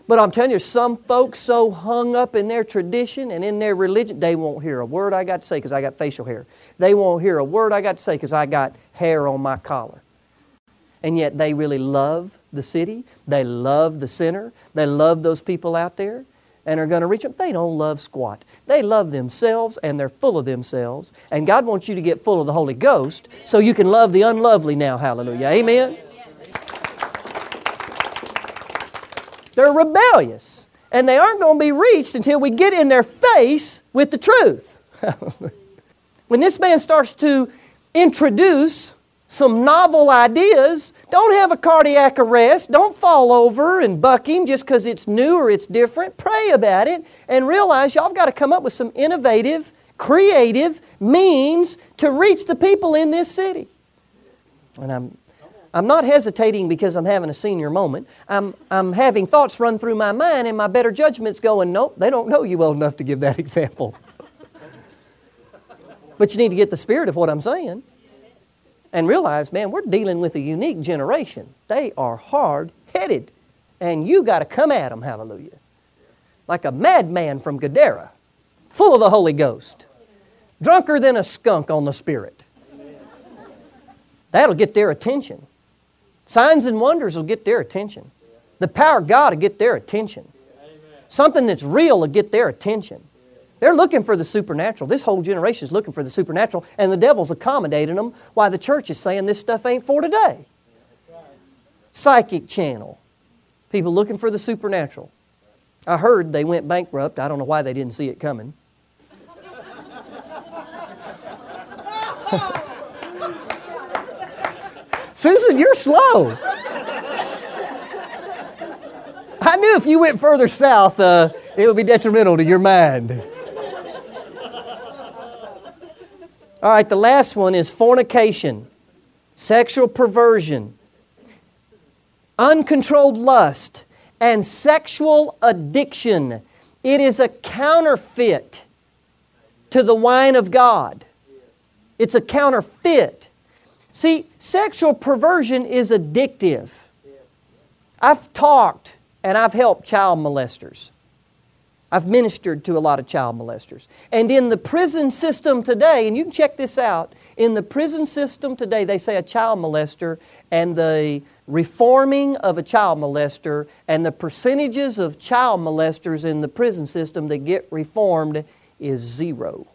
But I'm telling you, some folks so hung up in their tradition and in their religion, they won't hear a word I got to say because I got facial hair. They won't hear a word I got to say because I got hair on my collar. And yet they really love the city. They love the sinner. They love those people out there and are going to reach them. They don't love squat. They love themselves and they're full of themselves. And God wants you to get full of the Holy Ghost so you can love the unlovely now. Hallelujah. Amen? They're rebellious. And they aren't going to be reached until we get in their face with the truth. When this man starts to introduce some novel ideas, don't have a cardiac arrest. Don't fall over and buck him just because it's new or it's different. Pray about it and realize y'all have got to come up with some innovative, creative means to reach the people in this city. And I'm I'm not hesitating because I'm having a senior moment. I'm, I'm having thoughts run through my mind and my better judgment's going, nope, they don't know you well enough to give that example. But you need to get the spirit of what I'm saying and realize, man, we're dealing with a unique generation. They are hard-headed, and you got to come at them, hallelujah. Like a madman from Gadara, full of the Holy Ghost, drunker than a skunk on the Spirit. That'll get their attention. Signs and wonders will get their attention. The power of God will get their attention. Something that's real will get their attention. They're looking for the supernatural. This whole generation is looking for the supernatural, and the devil's accommodating them while the church is saying this stuff ain't for today. Psychic channel. People looking for the supernatural. I heard they went bankrupt. I don't know why they didn't see it coming. Susan, you're slow. I knew if you went further south, uh, it would be detrimental to your mind. All right, the last one is fornication, sexual perversion, uncontrolled lust, and sexual addiction. It is a counterfeit to the wine of God. It's a counterfeit. See, sexual perversion is addictive. I've talked and I've helped child molesters. I've ministered to a lot of child molesters. And in the prison system today, and you can check this out, in the prison system today, they say a child molester and the reforming of a child molester and the percentages of child molesters in the prison system that get reformed is zero.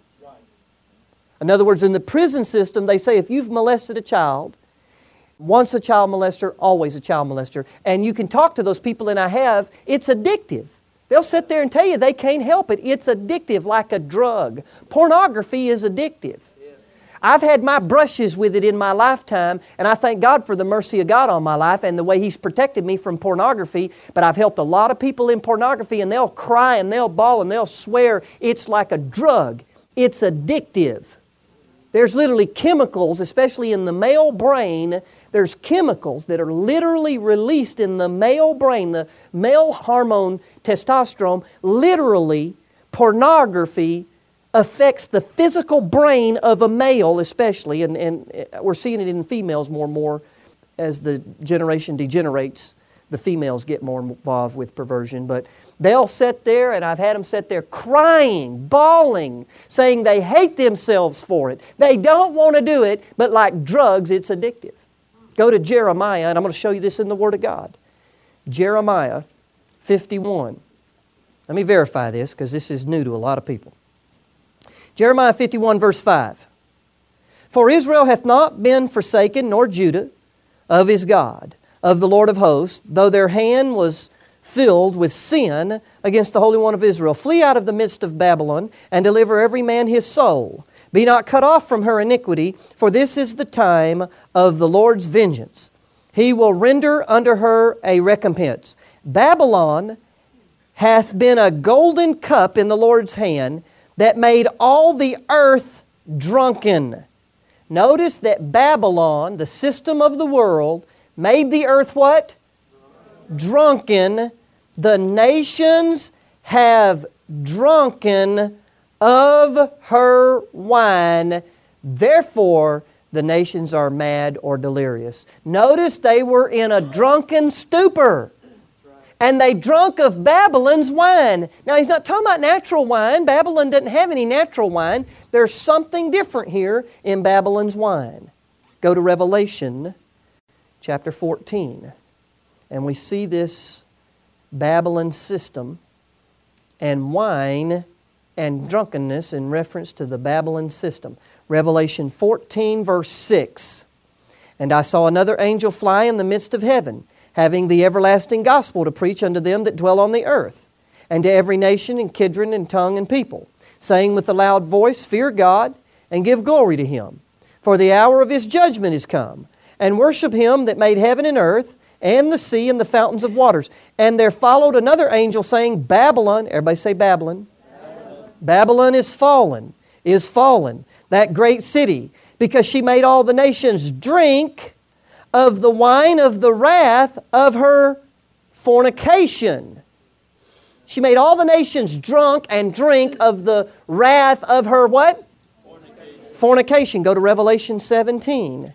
In other words, in the prison system, they say if you've molested a child, once a child molester, always a child molester. And you can talk to those people, and I have, it's addictive. They'll sit there and tell you they can't help it. It's addictive like a drug. Pornography is addictive. I've had my brushes with it in my lifetime, and I thank God for the mercy of God on my life and the way He's protected me from pornography. But I've helped a lot of people in pornography, and they'll cry and they'll bawl and they'll swear it's like a drug. It's addictive. There's literally chemicals, especially in the male brain, there's chemicals that are literally released in the male brain, the male hormone testosterone. Literally, pornography affects the physical brain of a male especially, and, and we're seeing it in females more and more as the generation degenerates. The females get more involved with perversion, but they'll sit there, and I've had them sit there crying, bawling, saying they hate themselves for it. They don't want to do it, but like drugs, it's addictive. Go to Jeremiah, and I'm going to show you this in the Word of God. Jeremiah fifty-one. Let me verify this, because this is new to a lot of people. Jeremiah fifty-one, verse five. For Israel hath not been forsaken, nor Judah, of his God, of the Lord of hosts, though their hand was filled with sin against the Holy One of Israel. Flee out of the midst of Babylon, and deliver every man his soul. Be not cut off from her iniquity, for this is the time of the Lord's vengeance. He will render unto her a recompense. Babylon hath been a golden cup in the Lord's hand that made all the earth drunken. Notice that Babylon, the system of the world, made the earth what? Drunken. The nations have drunken of her wine. Therefore, the nations are mad or delirious. Notice they were in a drunken stupor. And they drunk of Babylon's wine. Now, he's not talking about natural wine. Babylon doesn't have any natural wine. There's something different here in Babylon's wine. Go to Revelation chapter fourteen. And we see this Babylon system and wine and drunkenness in reference to the Babylon system. Revelation fourteen, verse six. And I saw another angel fly in the midst of heaven, having the everlasting gospel to preach unto them that dwell on the earth, and to every nation and kindred and tongue and people, saying with a loud voice, Fear God, and give glory to Him. For the hour of His judgment is come, and worship Him that made heaven and earth, and the sea and the fountains of waters. And there followed another angel saying, Babylon, everybody say Babylon. Babylon, Babylon is fallen, is fallen, that great city, because she made all the nations drink of the wine of the wrath of her fornication. She made all the nations drunk and drink of the wrath of her what? Fornication. Fornication. Go to Revelation seventeen.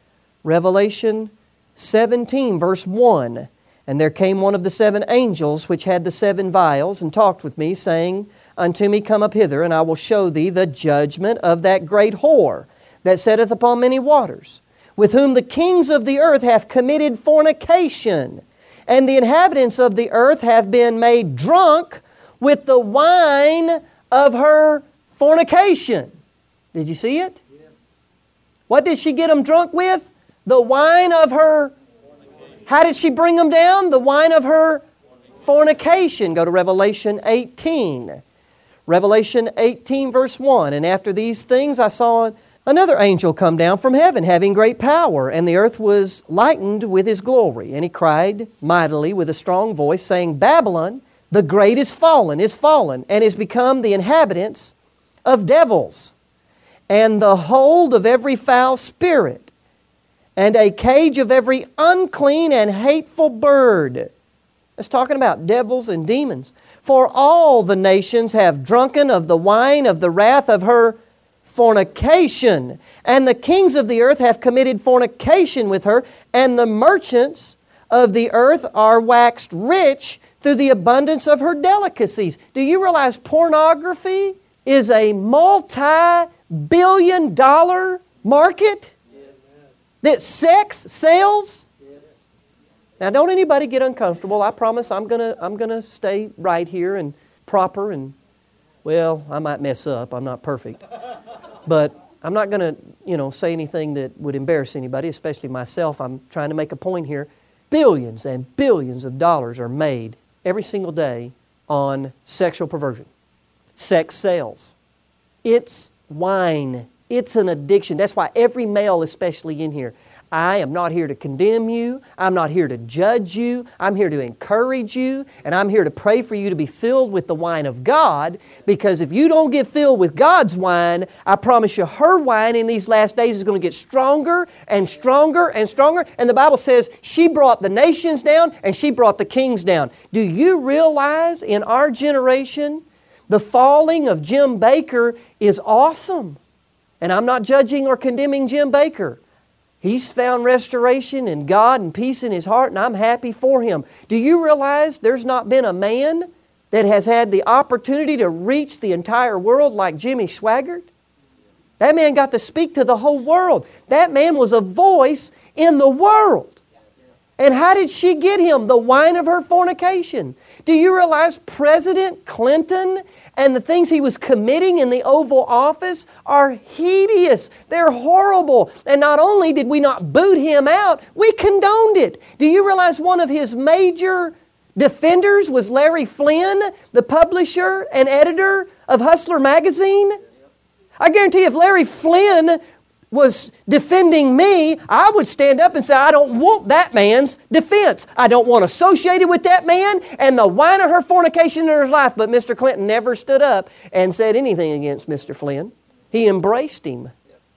Revelation seventeen, verse one. And there came one of the seven angels which had the seven vials, and talked with me, saying unto me, Come up hither, and I will show thee the judgment of that great whore that sitteth upon many waters, with whom the kings of the earth have committed fornication, and the inhabitants of the earth have been made drunk with the wine of her fornication. Did you see it? Yes. What did she get them drunk with? The wine of her... How did she bring them down? The wine of her fornication. Go to Revelation eighteen. Revelation eighteen, verse one. And after these things I saw another angel come down from heaven, having great power, and the earth was lightened with his glory. And he cried mightily with a strong voice, saying, Babylon, the great is fallen, is fallen, and is become the inhabitants of devils, and the hold of every foul spirit, and a cage of every unclean and hateful bird. It's talking about devils and demons. For all the nations have drunken of the wine of the wrath of her fornication, and the kings of the earth have committed fornication with her, and the merchants of the earth are waxed rich through the abundance of her delicacies. Do you realize pornography is a multi-billion dollar market? That sex sells? Now, don't anybody get uncomfortable. I promise I'm gonna I'm gonna stay right here and proper, and well, I might mess up. I'm not perfect, but I'm not gonna you know say anything that would embarrass anybody, especially myself. I'm trying to make a point here. Billions and billions of dollars are made every single day on sexual perversion. Sex sells. It's wine. It's an addiction. That's why every male, especially in here, I am not here to condemn you. I'm not here to judge you. I'm here to encourage you. And I'm here to pray for you to be filled with the wine of God. Because if you don't get filled with God's wine, I promise you her wine in these last days is going to get stronger and stronger and stronger. And the Bible says she brought the nations down and she brought the kings down. Do you realize in our generation, the falling of Jim Bakker is awesome? And I'm not judging or condemning Jim Bakker. He's found restoration in God and peace in his heart, and I'm happy for him. Do you realize there's not been a man that has had the opportunity to reach the entire world like Jimmy Swaggart? That man got to speak to the whole world. That man was a voice in the world. And how did she get him? The wine of her fornication. Do you realize President Clinton and the things he was committing in the Oval Office are hideous. They're horrible. And not only did we not boot him out, we condoned it. Do you realize one of his major defenders was Larry Flynn, the publisher and editor of Hustler magazine? I guarantee if Larry Flynn was defending me, I would stand up and say, I don't want that man's defense. I don't want associated with that man and the wine of her fornication in his life. But Mister Clinton never stood up and said anything against Mister Flynn. He embraced him.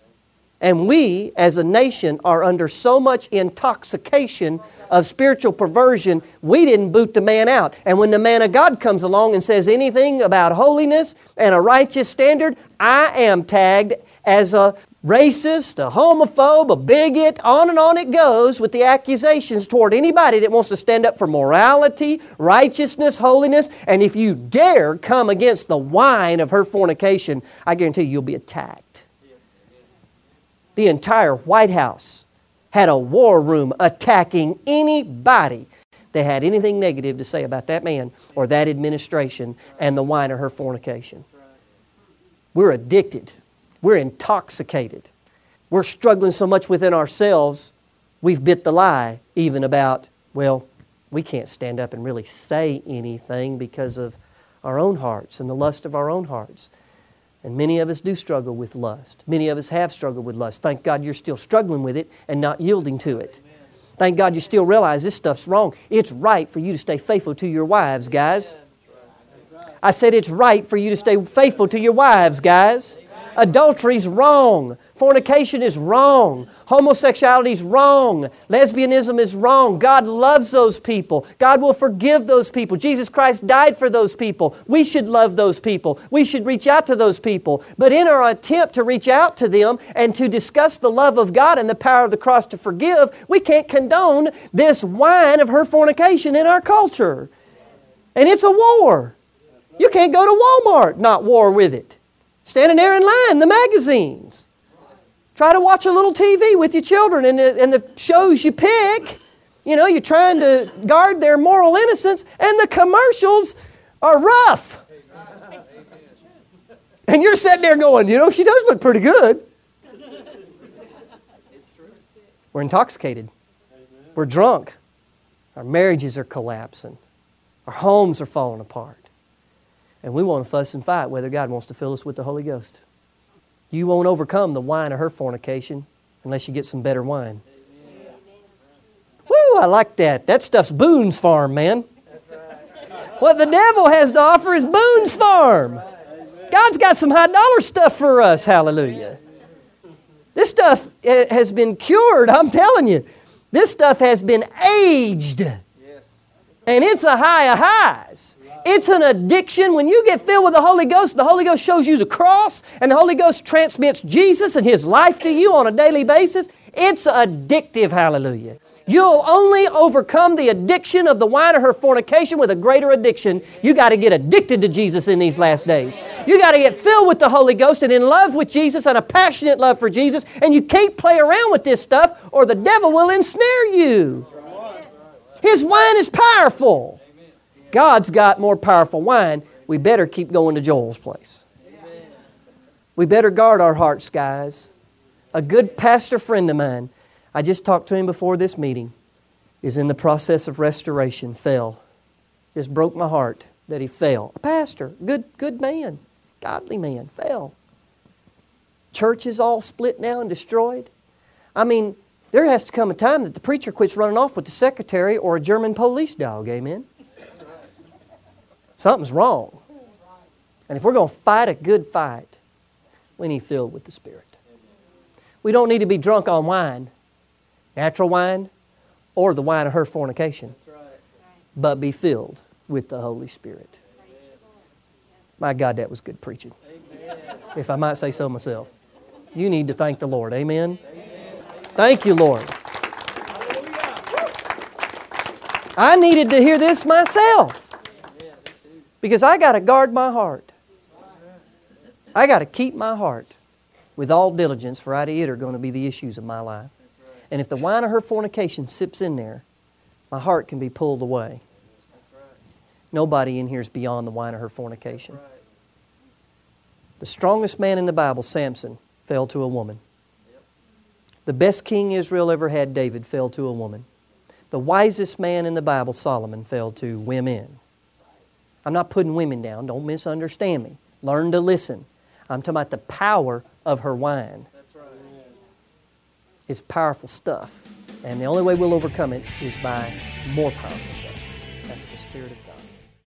And we, as a nation, are under so much intoxication of spiritual perversion, we didn't boot the man out. And when the man of God comes along and says anything about holiness and a righteous standard, I am tagged as a racist, a homophobe, a bigot, on and on it goes with the accusations toward anybody that wants to stand up for morality, righteousness, holiness. And if you dare come against the wine of her fornication, I guarantee you, you'll be attacked. The entire White House had a war room attacking anybody that had anything negative to say about that man or that administration and the wine of her fornication. We're addicted. We're intoxicated. We're struggling so much within ourselves, we've bit the lie even about, well, we can't stand up and really say anything because of our own hearts and the lust of our own hearts. And many of us do struggle with lust. Many of us have struggled with lust. Thank God you're still struggling with it and not yielding to it. Thank God you still realize this stuff's wrong. It's right for you to stay faithful to your wives, guys. I said it's right for you to stay faithful to your wives, guys. Adultery's wrong. Fornication is wrong. Homosexuality is wrong. Lesbianism is wrong. God loves those people. God will forgive those people. Jesus Christ died for those people. We should love those people. We should reach out to those people. But in our attempt to reach out to them and to discuss the love of God and the power of the cross to forgive, we can't condone this wine of her fornication in our culture. And it's a war. You can't go to Walmart, not war with it. Standing there in line, the magazines. Try to watch a little T V with your children and the, and the shows you pick. You know, you're trying to guard their moral innocence, and the commercials are rough. And you're sitting there going, you know, she does look pretty good. We're intoxicated. We're drunk. Our marriages are collapsing. Our homes are falling apart. And we want to fuss and fight whether God wants to fill us with the Holy Ghost. You won't overcome the wine of her fornication unless you get some better wine. Amen. Woo, I like that. That stuff's Boone's Farm, man. Right. What the devil has to offer is Boone's Farm. Right. God's got some high dollar stuff for us. Hallelujah. This stuff has been cured, I'm telling you. This stuff has been aged. Yes. And it's a high of highs. It's an addiction. When you get filled with the Holy Ghost, the Holy Ghost shows you the cross, and the Holy Ghost transmits Jesus and His life to you on a daily basis. It's addictive, hallelujah. You'll only overcome the addiction of the wine of her fornication with a greater addiction. You got to get addicted to Jesus in these last days. You got to get filled with the Holy Ghost and in love with Jesus and a passionate love for Jesus, and you can't play around with this stuff or the devil will ensnare you. His wine is powerful. God's got more powerful wine. We better keep going to Joel's place. Amen. We better guard our hearts, guys. A good pastor friend of mine, I just talked to him before this meeting, is in the process of restoration, fell. Just broke my heart that he fell. A pastor, good, good man, godly man, fell. Church is all split now and destroyed. I mean, there has to come a time that the preacher quits running off with the secretary or a German police dog, amen? Something's wrong. And if we're going to fight a good fight, we need filled with the Spirit. We don't need to be drunk on wine, natural wine, or the wine of her fornication, but be filled with the Holy Spirit. My God, that was good preaching. If I might say so myself. You need to thank the Lord. Amen? Thank you, Lord. I needed to hear this myself. Because I got to guard my heart. I got to keep my heart with all diligence, for out of it are going to be the issues of my life. And if the wine of her fornication sips in there, my heart can be pulled away. Nobody in here is beyond the wine of her fornication. The strongest man in the Bible, Samson, fell to a woman. The best king Israel ever had, David, fell to a woman. The wisest man in the Bible, Solomon, fell to women. I'm not putting women down. Don't misunderstand me. Learn to listen. I'm talking about the power of her wine. That's right. It's powerful stuff. And the only way we'll overcome it is by more powerful stuff. That's the Spirit of God.